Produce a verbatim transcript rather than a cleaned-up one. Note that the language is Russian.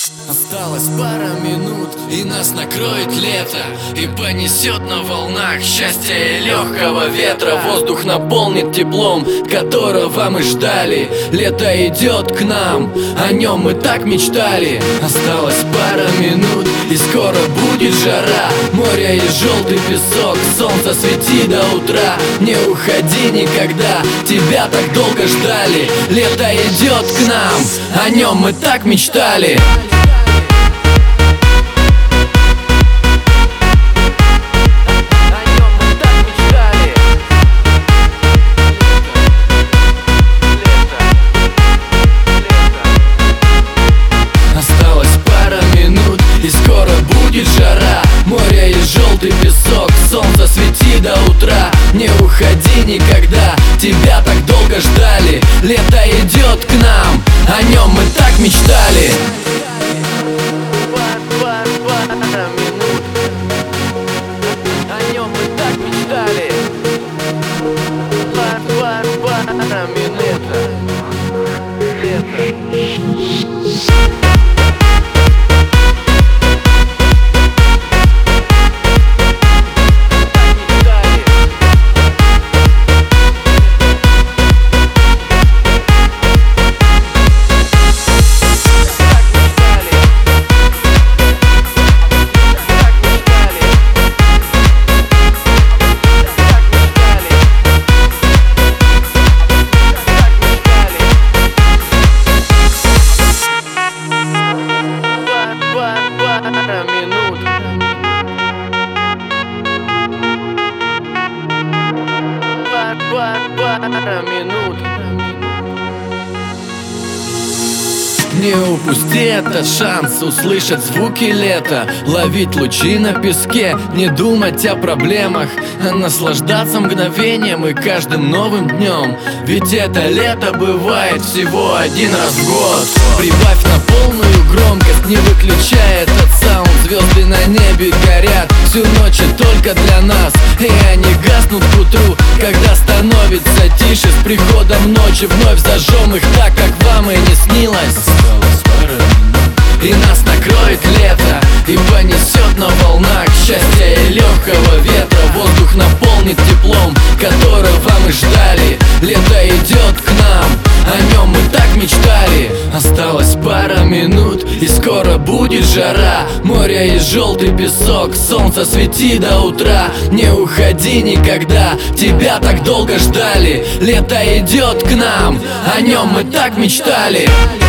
Осталось пара минут, и нас накроет лето, и понесет на волнах счастья и легкого ветра. Воздух наполнит теплом, которого мы ждали. Лето идет к нам, о нем мы так мечтали. Осталось пара минут, и скоро будет жара. Море и желтый песок, солнце свети до утра. Не уходи никогда, тебя так долго ждали. Лето идет к нам, о нем мы так мечтали. Море и желтый песок, солнце свети до утра. Не уходи никогда, тебя так долго ждали. Лето идет к нам, о нем мы так мечтали. Пара минут, о нем мы так мечтали. Пара минут, лето. Пара минут. Не упусти этот шанс услышать звуки лета, ловить лучи на песке, не думать о проблемах, а наслаждаться мгновением и каждым новым днем. Ведь это лето бывает всего один раз в год. Прибавь на полную громкость, не выключай этот саунд. Звезды на небе горят всю ночь и только для нас, и они гаснут к утру, когда становится тише. С приходом ночи вновь зажжем их так, как вам и не снилось. И нас накроет лето, и понесет на волнах счастья и легкого ветра. Воздух наполнит теплом, которого мы ждали. Лето идет к нам, о нем мы так мечтали. Осталось пара минут, и скоро будет жара. Море и желтый песок, солнце свети до утра. Не уходи никогда, тебя так долго ждали. Лето идет к нам, о нем мы так мечтали.